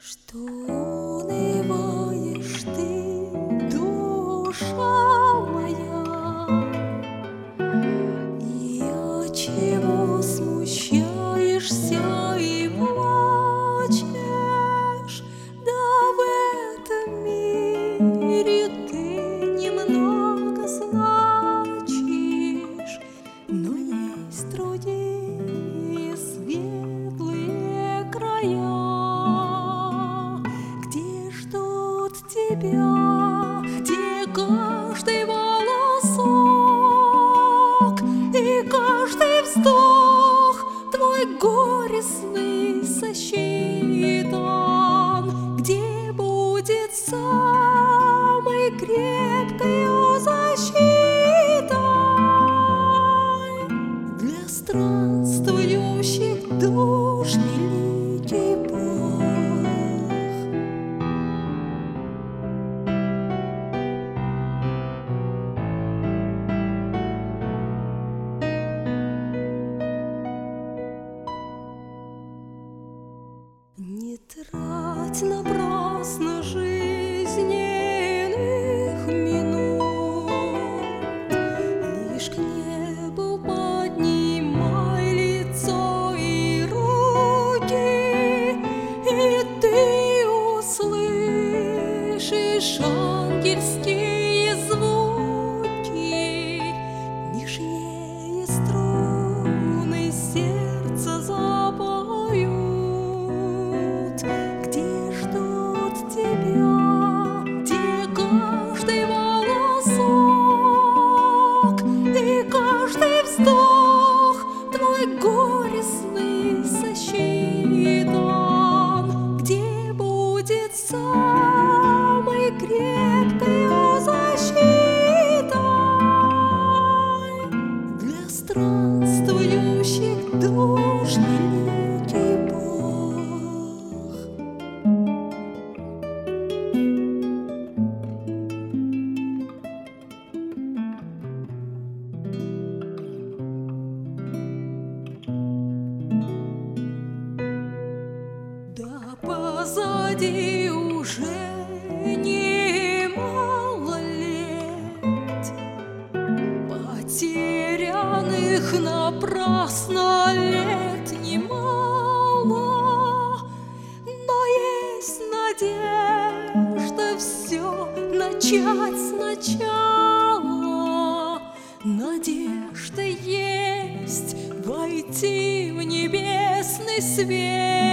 Что унываешь ты, душа моя, и отчего смущаешься и плачешь? Да в этом мире ты немного значишь, но есть другие светлые края, тебя, где каждый волосок и каждый вздох твой горестный сосчитан, где будет самой крепкой защитой для странствующих душ великий Бог. Не трать напрасно жизненных минут, лишь к небу поднимай лицо и руки, и ты услышишь ангельские звуки, нежнее струны сердца запоют. Каждый вздох твой горестный сосчитан, где будет самой крепкой защитой для странствующих душ великий Бог. Позади уже немало лет, потерянных напрасно лет немало, но есть надежда все начать сначала. Надежда есть войти в небесный свет.